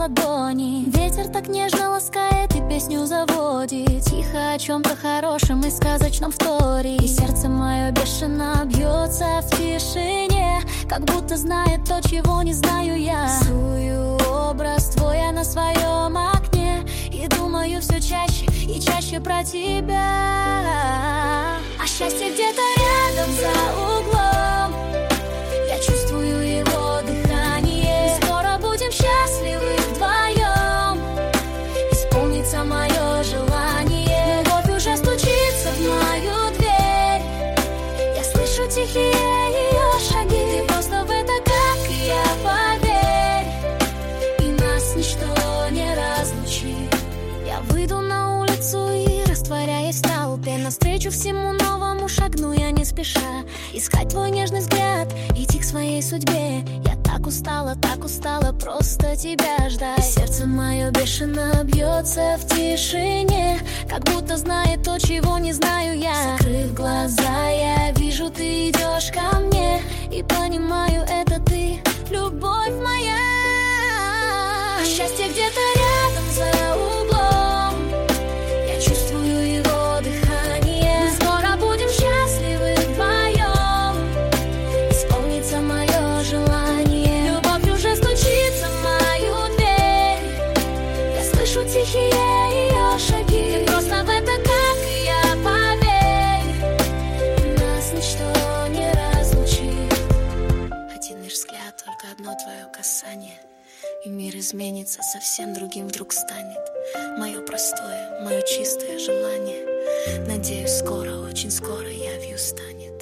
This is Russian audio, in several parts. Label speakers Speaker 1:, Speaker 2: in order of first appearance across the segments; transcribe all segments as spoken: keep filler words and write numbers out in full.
Speaker 1: ладони. Ветер так нежно ласкает и песню заводит, тихо о чем-то хорошем и сказочном вторит. И сердце мое бешено бьется в тишине, как будто знает то, чего не знаю я. Рисую образ твой я на своем окне и думаю все чаще и чаще про тебя. А счастье где-то рядом за углом, я чувствую его дыхание. Скоро будем счастливы вдвоем, исполнится мое желание. Любовь уже стучится в мою дверь, я слышу тихие ее шаги. Ты просто в это, как и я, поверь, и нас ничто не разлучит. Я выйду на улицу и, растворяясь в толпе, навстречу всему новому шагну я не спеша. Искать твой нежный взгляд, идти к своей судьбе. Я так устала, так устала просто тебя ждать. И сердце мое бешено бьется в тишине, как будто знает то, чего не знаю я. Закрыв глаза, я вижу, ты идешь ко мне, и понимаю, это ты, любовь моя. А счастье где-то рядом за углом, я чувствую его дыхание. Мы скоро будем счастливы вдвоем, исполнится мое желание. Любовь уже стучится в мою дверь, я слышу тихие ее шаги. Ты просто в это, как и я, поверь, нас ничто не разлучит. Один лишь взгляд, только одно твое касание, и мир изменится, совсем другим вдруг станет. Мое простое, мое чистое желание, надеюсь, скоро, очень скоро явью станет.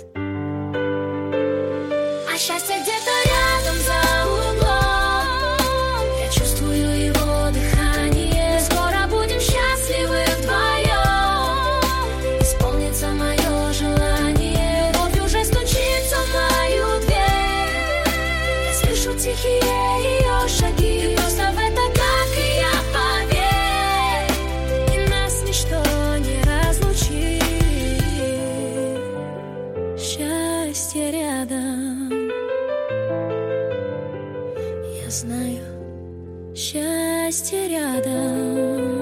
Speaker 1: А счастье где-то рядом за углом, я чувствую его дыхание. Мы скоро будем счастливы вдвоем, исполнится мое желание. Любовь уже стучится в мою дверь, я слышу тихие ее шаги. Ты просто в это, как и я, поверь, и нас ничто не разлучит. Счастье рядом, я знаю, счастье рядом.